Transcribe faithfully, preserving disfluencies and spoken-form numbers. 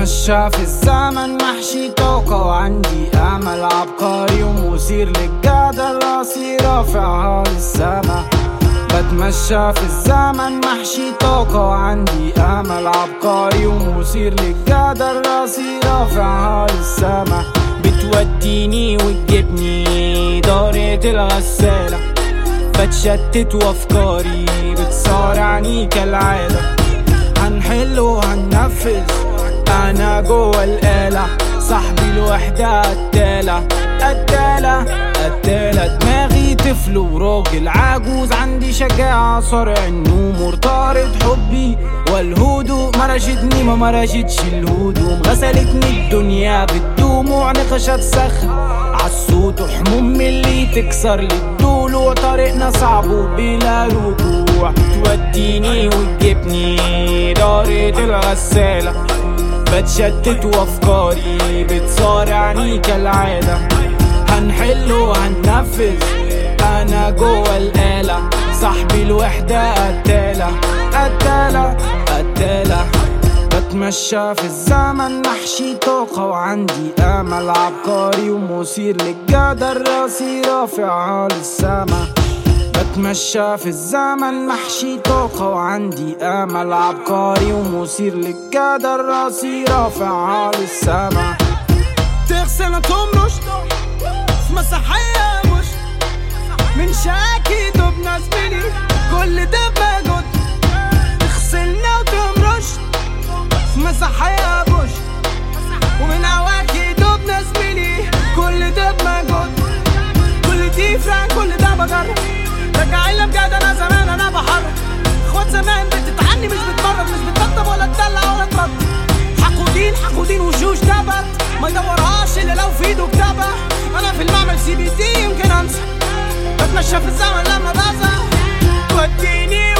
بتمشى في الزمن محشي طاقة وعندي امل عبقري ومثير للجدل، راسي رافعها للسما. بتمشى في الزمن محشي طاقة وعندي امل عبقري ومثير للجدل، راسي رافعها للسما. بتوديني وتجيبني دارة الغسالة، بتشتت وافكاري بتصارعني كالعادة. هنحل وهننفذ انا جوه الآلة، صاحبي الوحدة قتالة قتالة قتالة. دماغي طفل وراجل عجوز، عندي شجاعة صارع النوم مرتبط حبي والهدوء. مرشتني ما مرشتش الهدوم، غسلتني الدنيا بالدموع، نقشت صخر عالصوت وحموم اللي تكسر للضلوع. طريقنا صعب وبلا رجوع، توديني وتجيبني دارة الغسالة، بتشتت وافكاري بتصارعني كالعادة. هنحل وهننفذ انا جوه الآلة، صاحبي الوحدة قتالة قتالة قتالة. بتمشى في الزمن محشي طاقة وعندي امل عبقري ومثير للجدل، راسي رافعها للسما. بتمشى في الزمن محشي طاقة وعندي امل عبقري ومثير للجدل، راسي رافعها للسما. تغسل تمرش في مسرحية مش من شاكي دبنا زميلي، كل ده بمجهود. تغسلنا وتمرش في مسرحية بوش ومن عواكي دبنا زميلي، كل ده بمجهود. كل دي فران كل ده بجرب، رجعين لي بجد انا زمان انا بحرك. اخوات زمان بتتعني مش بتمرد، مش بتطبطب ولا تدلع ولا ترد. حقودين حقودين وشوش تبت ما يدورهاش الا لو في ايده كتابة. انا في المعمل سي بي دي يمكن انسى، بتمشى في الزمن لما بزهق. توديني